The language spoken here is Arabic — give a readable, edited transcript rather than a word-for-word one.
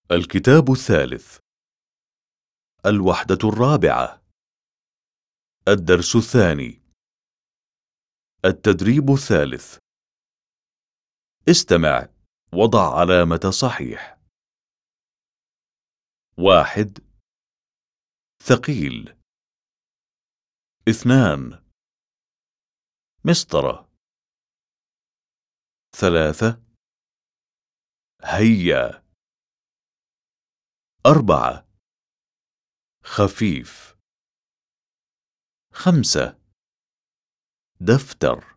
الكتاب الثالث. الوحدة الرابعة. الدرس الثاني. التدريب الثالث. استمع وضع علامة صحيح. 1. ثقيل. 2. مسطرة. 3. هيا. 4. خفيف. 5. دفتر.